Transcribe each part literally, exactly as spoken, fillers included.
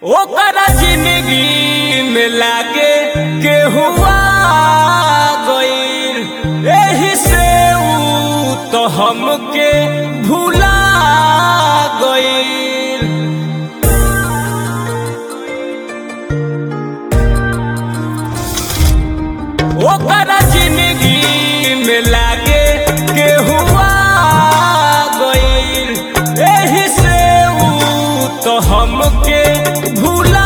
ओकरा जिंदगी में लागे के हुआ गईल, एही से ऊ तो हमके भूला गईल। ओकरा जिंदगी में लागे के हुआ गईल, एही से ऊ तो हमके भूला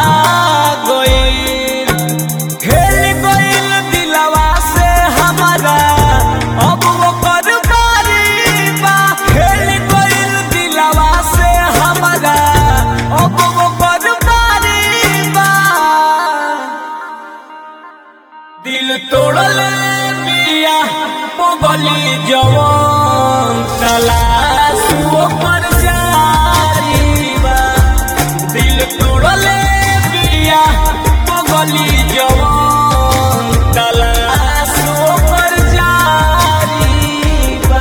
गईल। खेल गईल दिलवा से हमारा अब वो कर बारी बा, खेल गईल दिलवा से हमारा अब वो कर बारी बा। दिल तोड़ले बिया पगली जवान, तलाश ओकर जारी बा। दिल तोड़ले बिया पगली जवान, तलाश ओकर जारी बा।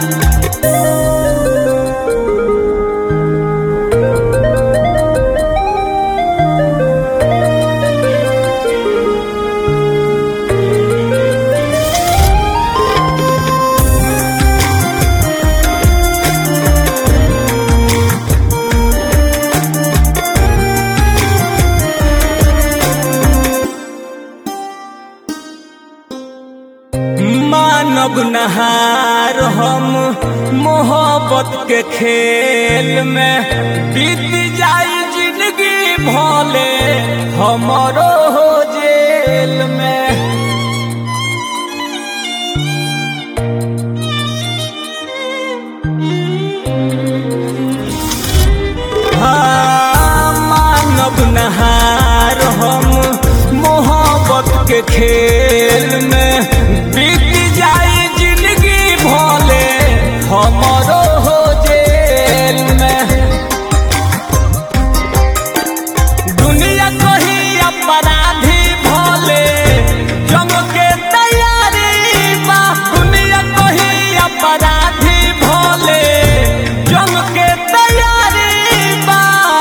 मानव नहार हम मोहब्बत के खेल में, बीत जाई जिंदगी भले हमरो हो जेल में। हाँ, मानव नहार हम मोहब्बत के खेल में, बीत जाई जिंदगी भले हमरो हो जेल में। दुनिया कही अपराधी भले जंग के तैयारी बा, दुनिया कही अपराधी भले जंग के तैयारी बा।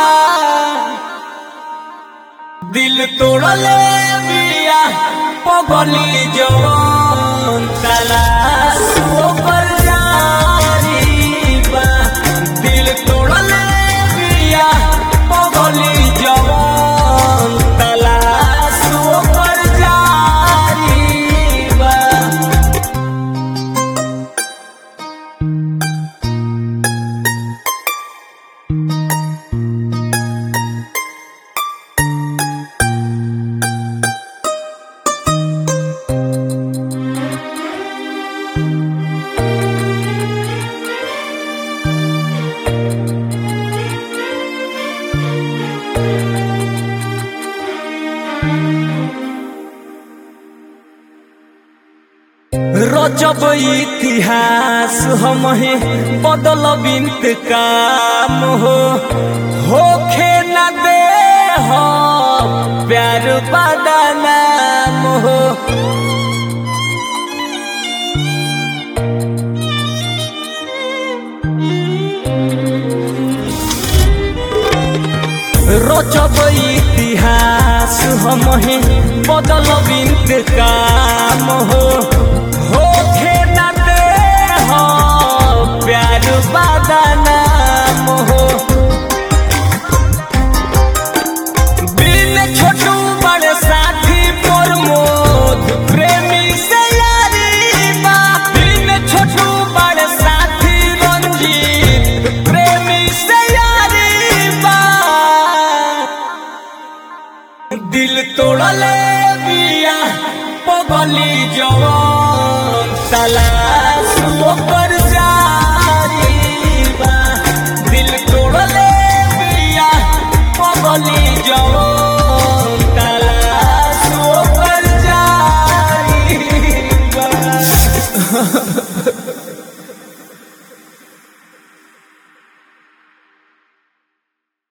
दिल तोड़ले बिया पगली जवान, तलाश ओकर जारी बा। दिल तोड़ले बिया पगली जवान, तलाश ओकर जारी बा। रचब इतिहास हम ही बदलब इंतकाम हो, होखे न दे हो प्यार बदनाम हो। रचब इतिहास हम ही बदलब इंतकाम हो, होखे न दे हो प्यार बदनाम हो। बिन छोटू बड़े साथी प्रमोद प्रेमी से यारी बा, बिन छोटू बड़े साथी रंजीत प्रेमी से यारी बा। दिल तोड़ले बिया पगली जवान, तलाश ओकर जारी बा। दिल तोड़ले बिया पगली जवान, तलाश ओकर जारी बा।